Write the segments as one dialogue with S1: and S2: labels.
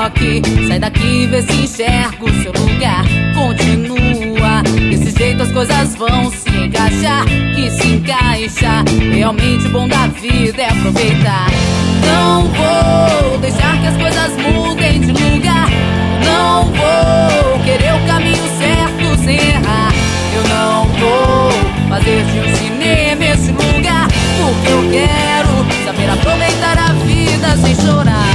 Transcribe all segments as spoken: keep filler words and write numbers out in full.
S1: toque. Sai daqui, vê se enxerga o seu lugar. Continua, desse jeito as coisas vão se encaixar e se encaixar. Realmente o bom da vida é aproveitar. Não vou deixar que as coisas mudem de lugar. Não vou querer o caminho certo sem errar. Eu não vou fazer de um cinema esse lugar, porque eu quero saber aproveitar a vida sem chorar.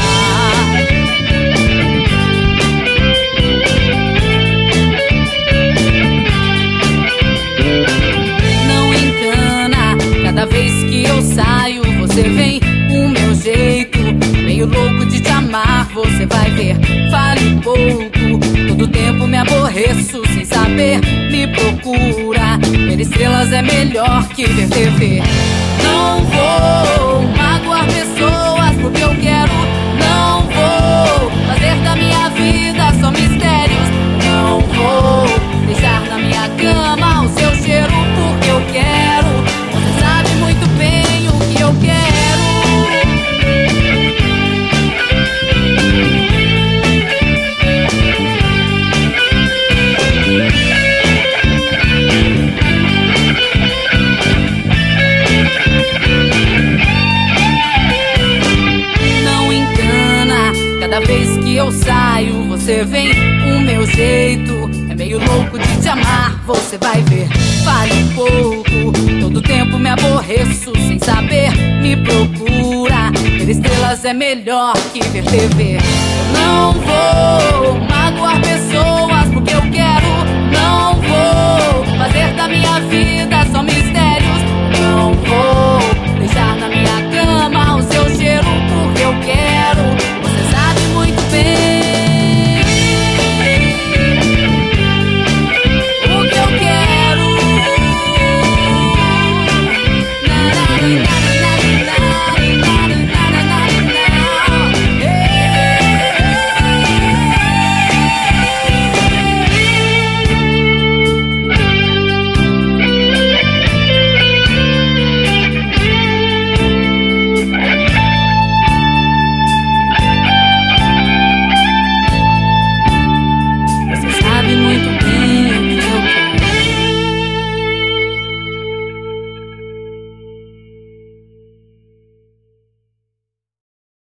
S1: Não engana, cada vez que eu saio você vem. O meu jeito, meio louco de te amar, você vai ver. Fale pouco, todo tempo me aborreço sem saber. Me procura, ver estrelas é melhor que ver T V. Não vou magoar pessoas porque eu quero. Não vou fazer da minha vida só mistérios. Não vou deixar na minha cama o seu cheiro porque eu quero. Você sabe muito bem o que eu quero. Cada vez que eu saio, você vem. O meu jeito é meio louco de te amar, você vai ver. Fale um pouco, todo tempo me aborreço sem saber. Me procura, ver estrelas é melhor que ver T V. Eu não vou magoar pessoas porque eu quero. Não vou fazer da minha